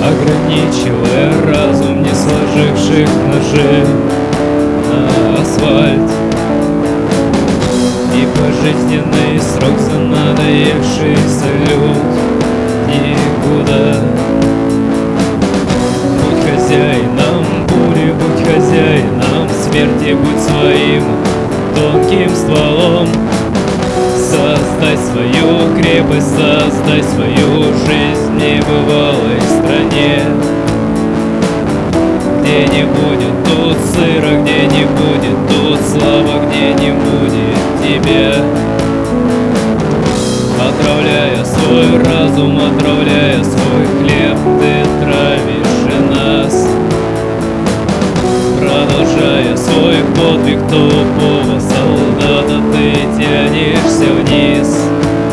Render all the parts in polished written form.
ограничивая разум не сложивших ножи на асфальт. И пожизненный срок за надоевший салют никуда. Будь хозяином бури, будь хозяином смерти, будь своим тонким стволом. Создай свою крепость, создай свою жизнь в небывалой стране, где не будет тут сыро, где не будет тут слабо, где не будет тебя. Отравляя свой разум, отравляя свой хлеб, ты травишь и нас. Продолжая свой подвиг тупого солдата, ты тянешься вниз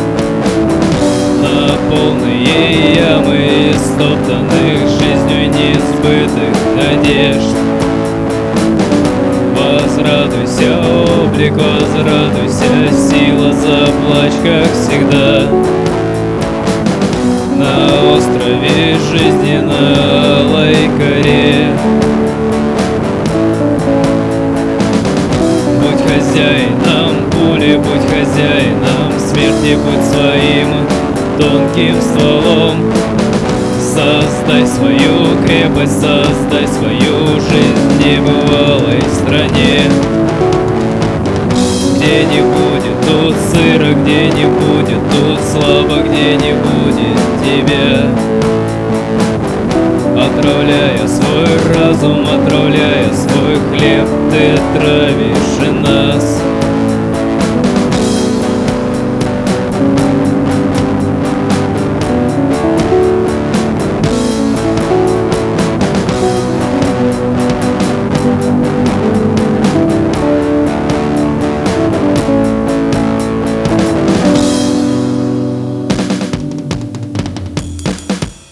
на полные ямы истоптанных жизнью несбытых надежд. Возрадуйся, облик, возрадуйся, сила, заплачь, как всегда. На острове жизни, на алой коре. Будь хозяином пули, будь хозяином смерти, будь своим тонким стволом. Создай свою крепость, создай свою жизнь в небывалой стране, где не будет тут сыро, где не будет тут слабо, где не будет тебя. Отравляя свой разум, отравляя свой хлеб, ты травишь и нас.